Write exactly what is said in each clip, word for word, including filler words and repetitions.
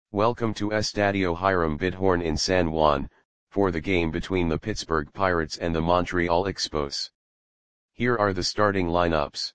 Welcome to Estadio Hiram Bidhorn in San Juan, for the game between the Pittsburgh Pirates and the Montreal Expos. Here are the starting lineups.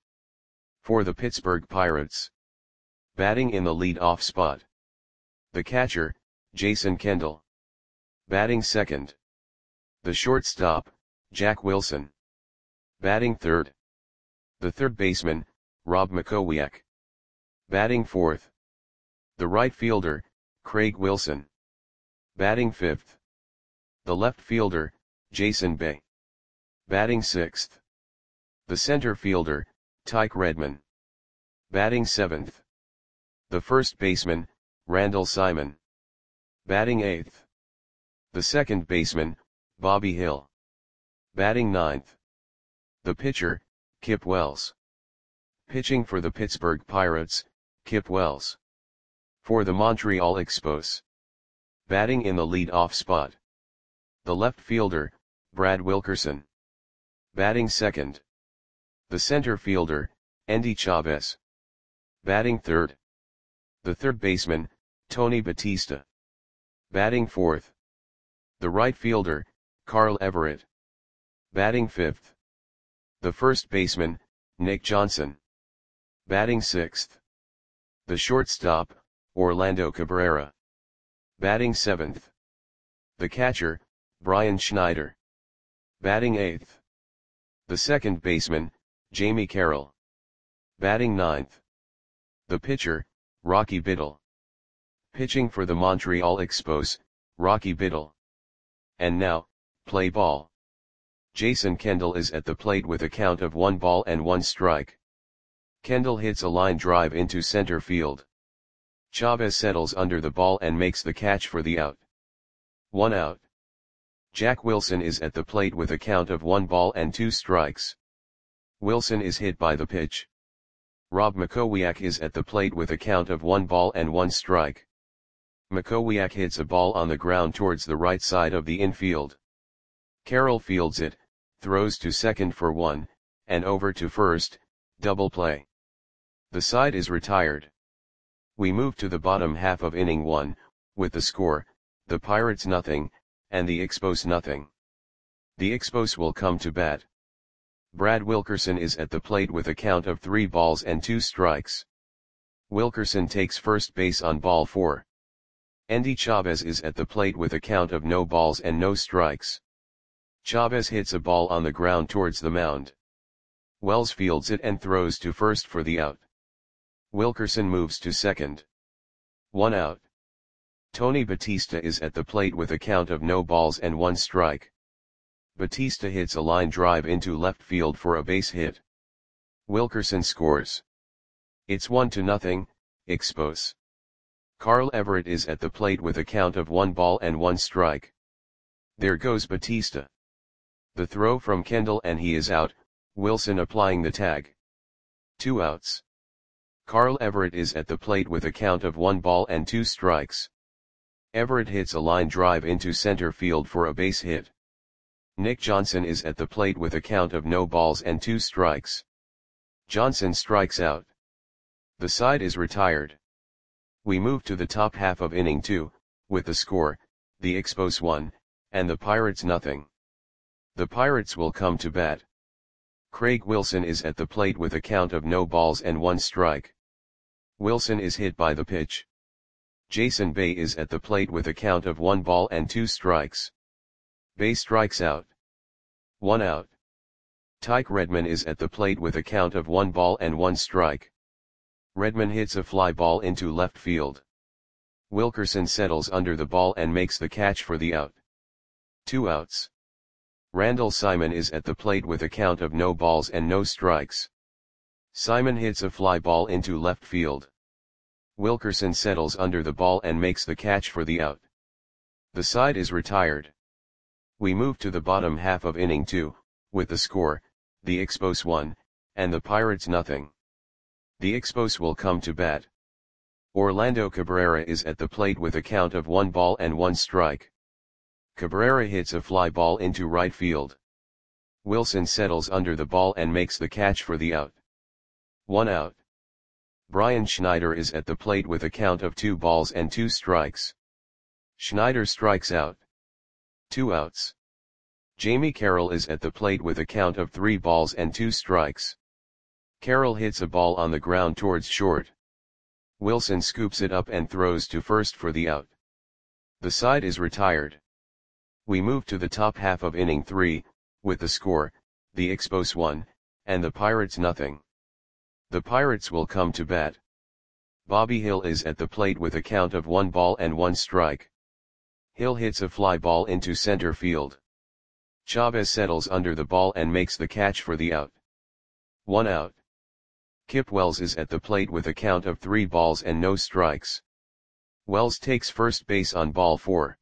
For the Pittsburgh Pirates. Batting in the lead-off spot. The catcher, Jason Kendall. Batting second. The shortstop, Jack Wilson. Batting third. The third baseman, Rob Mackowiak. Batting fourth. The right fielder, Craig Wilson. Batting fifth. The left fielder, Jason Bay. Batting sixth. The center fielder, Tyke Redmond. Batting seventh. The first baseman, Randall Simon. Batting eighth. The second baseman, Bobby Hill. Batting ninth. The pitcher, Kip Wells. Pitching for the Pittsburgh Pirates, Kip Wells. For the Montreal Expos. Batting in the lead-off spot. The left fielder, Brad Wilkerson. Batting second. The center fielder, Endy Chavez. Batting third. The third baseman, Tony Batista. Batting fourth. The right fielder, Carl Everett. Batting fifth. The first baseman, Nick Johnson. Batting sixth. The shortstop, Orlando Cabrera. Batting seventh. The catcher, Brian Schneider. Batting eighth. The second baseman, Jamie Carroll. Batting ninth. The pitcher, Rocky Biddle. Pitching for the Montreal Expos, Rocky Biddle. And now, play ball. Jason Kendall is at the plate with a count of one ball and one strike. Kendall hits a line drive into center field. Chavez settles under the ball and makes the catch for the out. One out. Jack Wilson is at the plate with a count of one ball and two strikes. Wilson is hit by the pitch. Rob Mackowiak is at the plate with a count of one ball and one strike. Mackowiak hits a ball on the ground towards the right side of the infield. Carroll fields it, throws to second for one, and over to first, double play. The side is retired. We move to the bottom half of inning one, with the score, the Pirates nothing, and the Expos nothing. The Expos will come to bat. Brad Wilkerson is at the plate with a count of three balls and two strikes. Wilkerson takes first base on ball four. Endy Chavez is at the plate with a count of no balls and no strikes. Chavez hits a ball on the ground towards the mound. Wells fields it and throws to first for the out. Wilkerson moves to second. One out. Tony Batista is at the plate with a count of no balls and one strike. Batista hits a line drive into left field for a base hit. Wilkerson scores. It's one to nothing, Expos. Carl Everett is at the plate with a count of one ball and one strike. There goes Batista. The throw from Kendall and he is out, Wilson applying the tag. Two outs. Carl Everett is at the plate with a count of one ball and two strikes. Everett hits a line drive into center field for a base hit. Nick Johnson is at the plate with a count of no balls and two strikes. Johnson strikes out. The side is retired. We move to the top half of inning two, with the score, the Expos one, and the Pirates nothing. The Pirates will come to bat. Craig Wilson is at the plate with a count of no balls and one strike. Wilson is hit by the pitch. Jason Bay is at the plate with a count of one ball and two strikes. Bay strikes out. One out. Tyke Redmond is at the plate with a count of one ball and one strike. Redmond hits a fly ball into left field. Wilkerson settles under the ball and makes the catch for the out. Two outs. Randall Simon is at the plate with a count of no balls and no strikes. Simon hits a fly ball into left field. Wilkerson settles under the ball and makes the catch for the out. The side is retired. We move to the bottom half of inning two, with the score, the Expos one, and the Pirates nothing. The Expos will come to bat. Orlando Cabrera is at the plate with a count of one ball and one strike. Cabrera hits a fly ball into right field. Wilson settles under the ball and makes the catch for the out. One out. Brian Schneider is at the plate with a count of two balls and two strikes. Schneider strikes out. Two outs. Jamie Carroll is at the plate with a count of three balls and two strikes. Carroll hits a ball on the ground towards short. Wilson scoops it up and throws to first for the out. The side is retired. We move to the top half of inning three, with the score, the Expos one, and the Pirates nothing. The Pirates will come to bat. Bobby Hill is at the plate with a count of one ball and one strike. Hill hits a fly ball into center field. Chavez settles under the ball and makes the catch for the out. One out. Kip Wells is at the plate with a count of three balls and no strikes. Wells takes first base on ball four.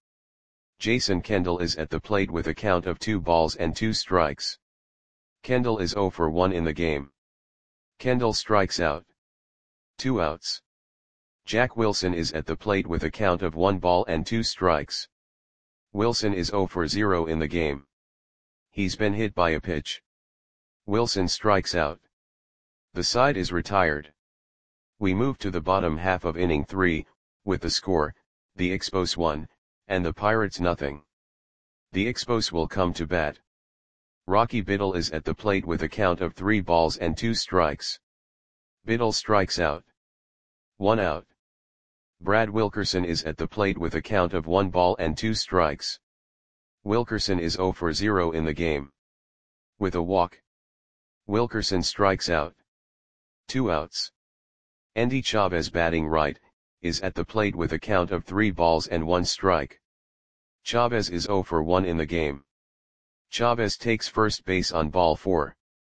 Jason Kendall is at the plate with a count of two balls and two strikes. Kendall is oh for one in the game. Kendall strikes out. Two outs. Jack Wilson is at the plate with a count of one ball and two strikes. Wilson is oh for zero in the game. He's been hit by a pitch. Wilson strikes out. The side is retired. We move to the bottom half of inning three, with the score, the Expos one, and the Pirates nothing. The Expos will come to bat. Rocky Biddle is at the plate with a count of three balls and two strikes. Biddle strikes out. One out. Brad Wilkerson is at the plate with a count of one ball and two strikes. Wilkerson is oh for zero in the game. With a walk, Wilkerson strikes out. Two outs. Endy Chavez, batting right, is at the plate with a count of three balls and one strike. Chavez is oh for one in the game. Chavez takes first base on ball four.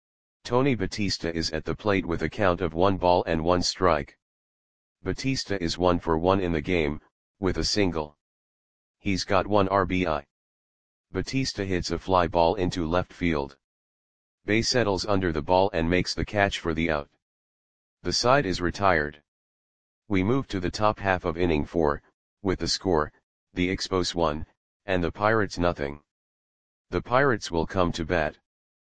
Tony Batista is at the plate with a count of one ball and one strike. Batista is one for one in the game, with a single. He's got one R B I. Batista hits a fly ball into left field. Bay settles under the ball and makes the catch for the out. The side is retired. We move to the top half of inning four, with the score, the Expos one, and the Pirates nothing. The Pirates will come to bat.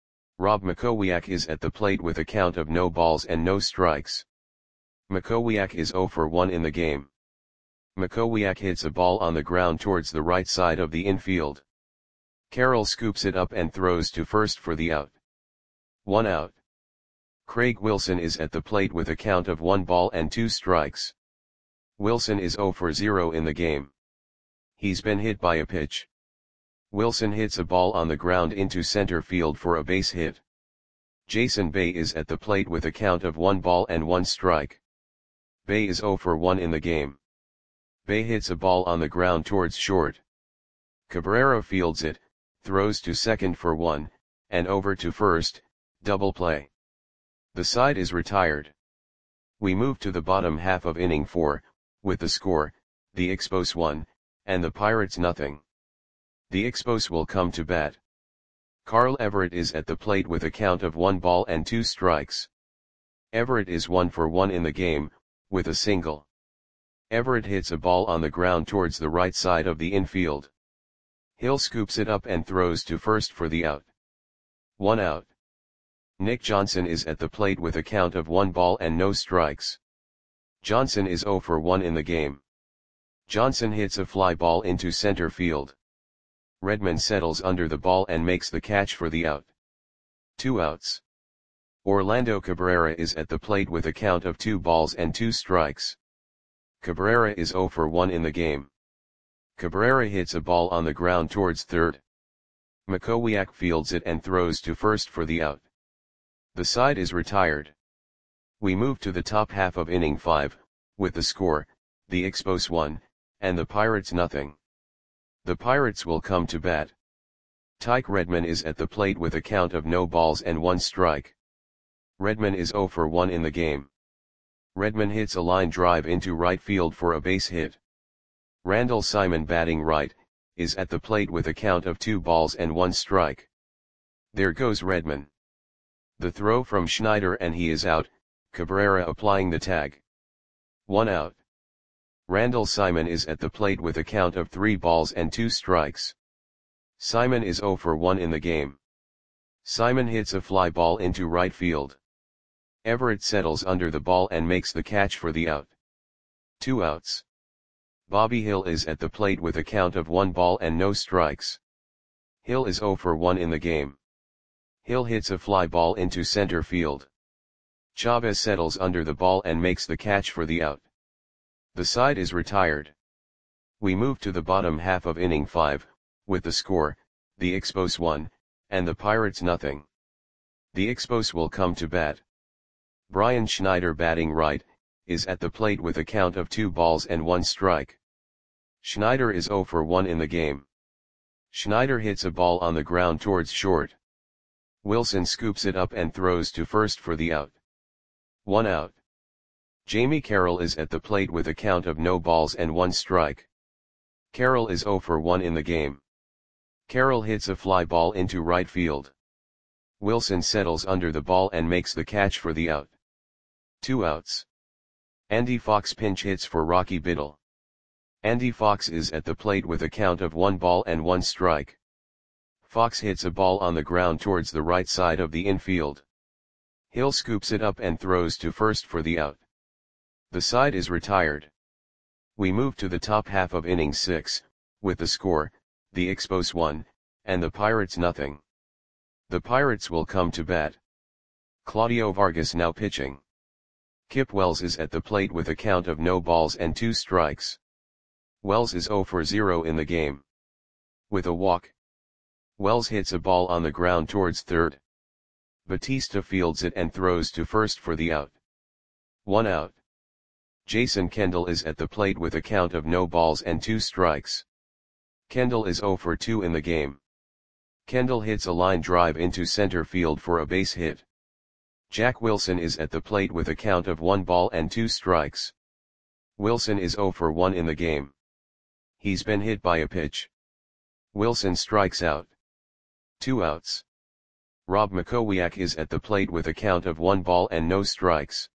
Rob Makowiak is at the plate with a count of no balls and no strikes. Makowiak is oh for one in the game. Makowiak hits a ball on the ground towards the right side of the infield. Carroll scoops it up and throws to first for the out. One out. Craig Wilson is at the plate with a count of one ball and two strikes. Wilson is oh for zero in the game. He's been hit by a pitch. Wilson hits a ball on the ground into center field for a base hit. Jason Bay is at the plate with a count of one ball and one strike. Bay is oh for one in the game. Bay hits a ball on the ground towards short. Cabrera fields it, throws to second for one, and over to first, double play. The side is retired. We move to the bottom half of inning four, with the score, the Expos one, and the Pirates nothing. The Expos will come to bat. Carl Everett is at the plate with a count of one ball and two strikes. Everett is one for one in the game, with a single. Everett hits a ball on the ground towards the right side of the infield. Hill scoops it up and throws to first for the out. One out. Nick Johnson is at the plate with a count of one ball and no strikes. Johnson is oh for one in the game. Johnson hits a fly ball into center field. Redman settles under the ball and makes the catch for the out. Two outs. Orlando Cabrera is at the plate with a count of two balls and two strikes. Cabrera is oh for one in the game. Cabrera hits a ball on the ground towards third. Makowiak fields it and throws to first for the out. The side is retired. We move to the top half of inning five, with the score, the Expos one, and the Pirates nothing. The Pirates will come to bat. Tyke Redman is at the plate with a count of no balls and one strike. Redman is oh for one in the game. Redman hits a line drive into right field for a base hit. Randall Simon, batting right, is at the plate with a count of two balls and one strike. There goes Redman. The throw from Schneider and he is out, Cabrera applying the tag. One out. Randall Simon is at the plate with a count of three balls and two strikes. Simon is oh for one in the game. Simon hits a fly ball into right field. Everett settles under the ball and makes the catch for the out. Two outs. Bobby Hill is at the plate with a count of one ball and no strikes. Hill is oh for one in the game. Hill hits a fly ball into center field. Chavez settles under the ball and makes the catch for the out. The side is retired. We move to the bottom half of inning five, with the score, the Expos one, and the Pirates nothing. The Expos will come to bat. Brian Schneider, batting right, is at the plate with a count of two balls and one strike. Schneider is oh for one in the game. Schneider hits a ball on the ground towards short. Wilson scoops it up and throws to first for the out. One out. Jamie Carroll is at the plate with a count of no balls and one strike. Carroll is oh for one in the game. Carroll hits a fly ball into right field. Wilson settles under the ball and makes the catch for the out. Two outs. Andy Fox pinch hits for Rocky Biddle. Andy Fox is at the plate with a count of one ball and one strike. Fox hits a ball on the ground towards the right side of the infield. Hill scoops it up and throws to first for the out. The side is retired. We move to the top half of inning six, with the score, the Expos one, and the Pirates nothing. The Pirates will come to bat. Claudio Vargas now pitching. Kip Wells is at the plate with a count of no balls and two strikes. Wells is oh for zero in the game. With a walk. Wells hits a ball on the ground towards third. Batista fields it and throws to first for the out. One out. Jason Kendall is at the plate with a count of no balls and two strikes. Kendall is oh for two in the game. Kendall hits a line drive into center field for a base hit. Jack Wilson is at the plate with a count of one ball and two strikes. Wilson is oh for one in the game. He's been hit by a pitch. Wilson strikes out. Two outs. Rob Makowiak is at the plate with a count of one ball and no strikes.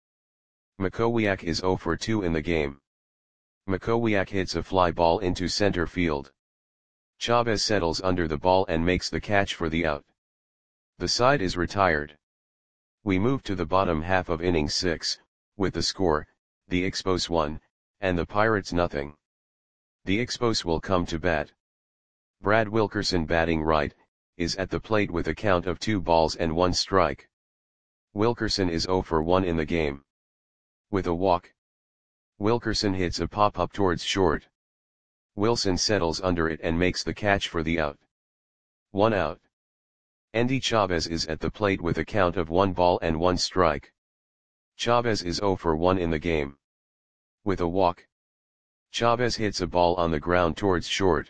Makowiak is oh for two in the game. Makowiak hits a fly ball into center field. Chavez settles under the ball and makes the catch for the out. The side is retired. We move to the bottom half of inning six, with the score, the Expos one, and the Pirates nothing. The Expos will come to bat. Brad Wilkerson, batting right, is at the plate with a count of two balls and one strike. Wilkerson is oh for one in the game. With a walk. Wilkerson hits a pop-up towards short. Wilson settles under it and makes the catch for the out. One out. Andy Chavez is at the plate with a count of one ball and one strike. Chavez is oh for one in the game. With a walk. Chavez hits a ball on the ground towards short.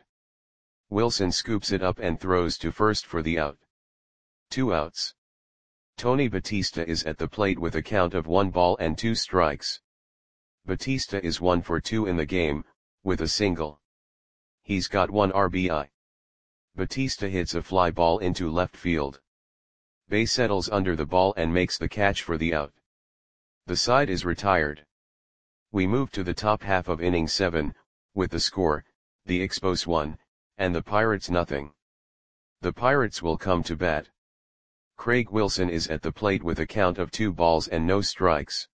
Wilson scoops it up and throws to first for the out. Two outs. Tony Batista is at the plate with a count of one ball and two strikes. Batista is one for two in the game, with a single. He's got one R B I. Batista hits a fly ball into left field. Bay settles under the ball and makes the catch for the out. The side is retired. We move to the top half of inning seven, with the score, the Expos one, and the Pirates nothing. The Pirates will come to bat. Craig Wilson is at the plate with a count of two balls and no strikes.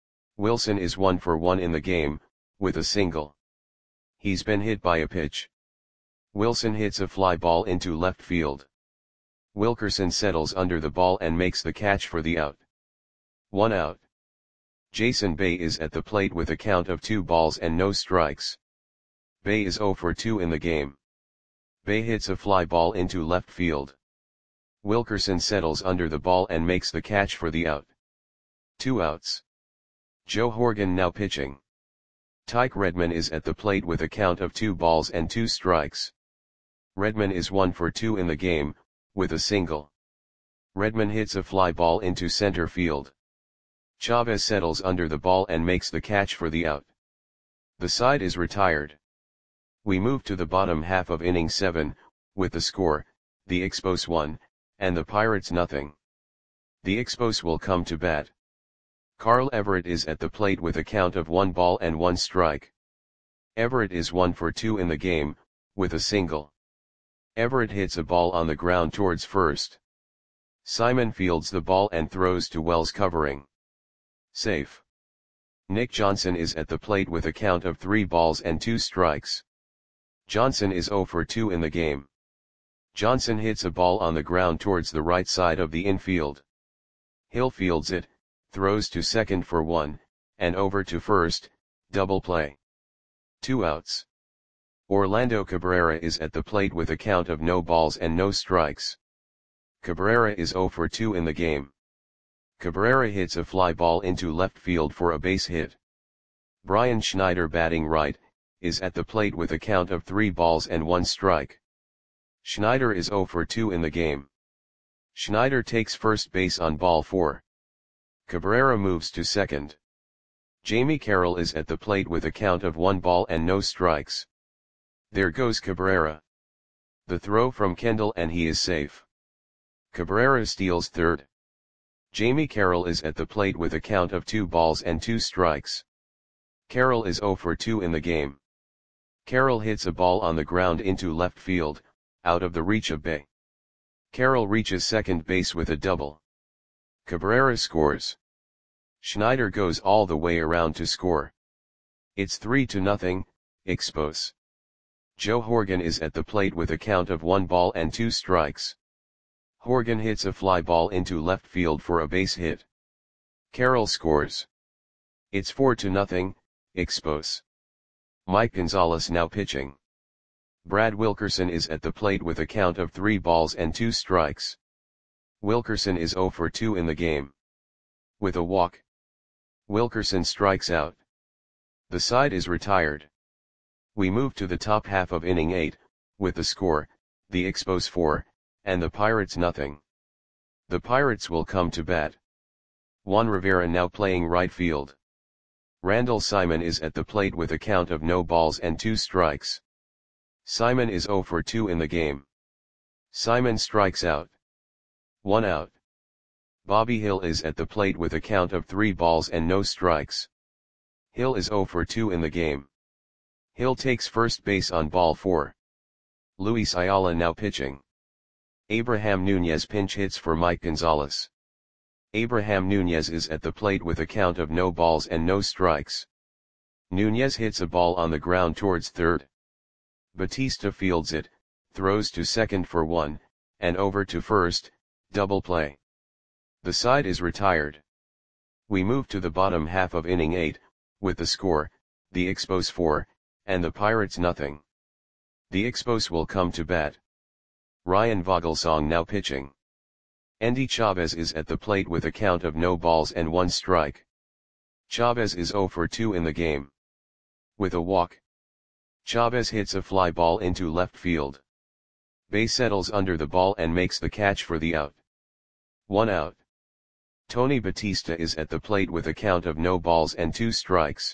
Wilson is one for one in the game, with a single. He's been hit by a pitch. Wilson hits a fly ball into left field. Wilkerson settles under the ball and makes the catch for the out. One out. Jason Bay is at the plate with a count of two balls and no strikes. Bay is oh for two in the game. Bay hits a fly ball into left field. Wilkerson settles under the ball and makes the catch for the out. Two outs. Joe Horgan now pitching. Tyke Redman is at the plate with a count of two balls and two strikes. Redman is one for two in the game, with a single. Redman hits a fly ball into center field. Chavez settles under the ball and makes the catch for the out. The side is retired. We move to the bottom half of inning seven, with the score, the Expos one, and the Pirates nothing. The Expos will come to bat. Carl Everett is at the plate with a count of one ball and one strike. Everett is one for two in the game, with a single. Everett hits a ball on the ground towards first. Simon fields the ball and throws to Wells covering. Safe. Nick Johnson is at the plate with a count of three balls and two strikes. Johnson is zero for two in the game. Johnson hits a ball on the ground towards the right side of the infield. Hill fields it, throws to second for one, and over to first, double play. Two outs. Orlando Cabrera is at the plate with a count of no balls and no strikes. Cabrera is zero for two in the game. Cabrera hits a fly ball into left field for a base hit. Brian Schneider, batting right, is at the plate with a count of three balls and one strike. Schneider is zero for two in the game. Schneider takes first base on ball four. Cabrera moves to second. Jamie Carroll is at the plate with a count of one ball and no strikes. There goes Cabrera. The throw from Kendall and he is safe. Cabrera steals third. Jamie Carroll is at the plate with a count of two balls and two strikes. Carroll is zero for two in the game. Carroll hits a ball on the ground into left field, out of the reach of Bay. Carroll reaches second base with a double. Cabrera scores. Schneider goes all the way around to score. It's three to nothing, Expos. Joe Horgan is at the plate with a count of one ball and two strikes. Horgan hits a fly ball into left field for a base hit. Carroll scores. It's four to nothing, Expos. Mike Gonzalez now pitching. Brad Wilkerson is at the plate with a count of three balls and two strikes. Wilkerson is zero for two in the game. With a walk, Wilkerson strikes out. The side is retired. We move to the top half of inning eight, with the score, the Expos four, and the Pirates nothing. The Pirates will come to bat. Juan Rivera now playing right field. Randall Simon is at the plate with a count of no balls and two strikes. Simon is zero for two in the game. Simon strikes out. One out. Bobby Hill is at the plate with a count of three balls and no strikes. Hill is zero for two in the game. Hill takes first base on ball four. Luis Ayala now pitching. Abraham Nunez pinch hits for Mike Gonzalez. Abraham Nunez is at the plate with a count of no balls and no strikes. Nunez hits a ball on the ground towards third. Batista fields it, throws to second for one, and over to first, double play. The side is retired. We move to the bottom half of inning eight, with the score, the Expos four, and the Pirates nothing. The Expos will come to bat. Ryan Vogelsong now pitching. Endy Chavez is at the plate with a count of no balls and one strike. Chavez is zero for two in the game. With a walk, Chavez hits a fly ball into left field. Bay settles under the ball and makes the catch for the out. One out. Tony Batista is at the plate with a count of no balls and two strikes.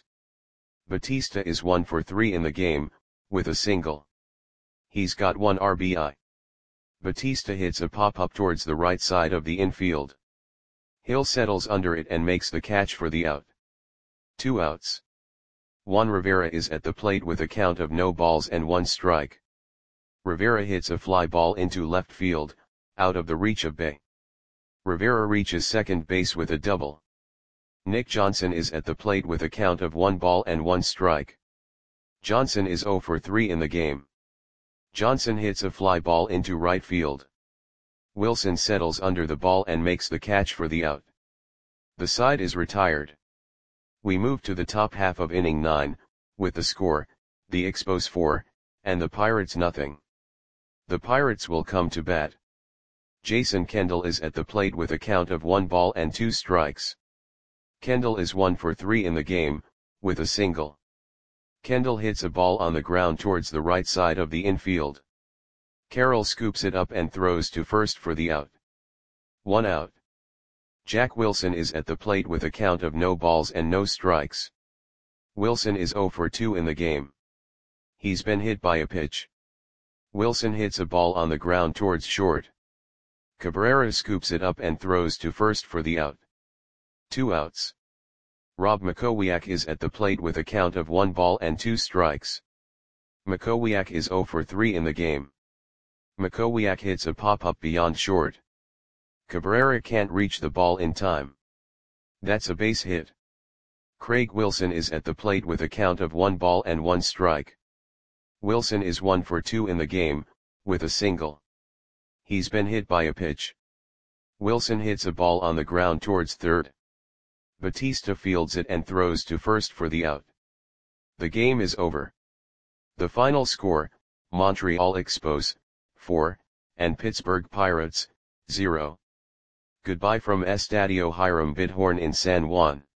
Batista is one for three in the game, with a single. He's got one R B I. Batista hits a pop-up towards the right side of the infield. Hill settles under it and makes the catch for the out. Two outs. Juan Rivera is at the plate with a count of no balls and one strike. Rivera hits a fly ball into left field, out of the reach of Bay. Rivera reaches second base with a double. Nick Johnson is at the plate with a count of one ball and one strike. Johnson is zero for three in the game. Johnson hits a fly ball into right field. Wilson settles under the ball and makes the catch for the out. The side is retired. We move to the top half of inning nine, with the score, the Expos four, and the Pirates nothing. The Pirates will come to bat. Jason Kendall is at the plate with a count of one ball and two strikes. Kendall is one for three in the game, with a single. Kendall hits a ball on the ground towards the right side of the infield. Carroll scoops it up and throws to first for the out. One out. Jack Wilson is at the plate with a count of no balls and no strikes. Wilson is zero for two in the game. He's been hit by a pitch. Wilson hits a ball on the ground towards short. Cabrera scoops it up and throws to first for the out. Two outs. Rob Makowiak is at the plate with a count of one ball and two strikes. Makowiak is zero for three in the game. Makowiak hits a pop-up beyond short. Cabrera can't reach the ball in time. That's a base hit. Craig Wilson is at the plate with a count of one ball and one strike. Wilson is one for two in the game, with a single. He's been hit by a pitch. Wilson hits a ball on the ground towards third. Batista fields it and throws to first for the out. The game is over. The final score, Montreal Expos, four, and Pittsburgh Pirates, zero. Goodbye from Estadio Hiram Bidhorn in San Juan.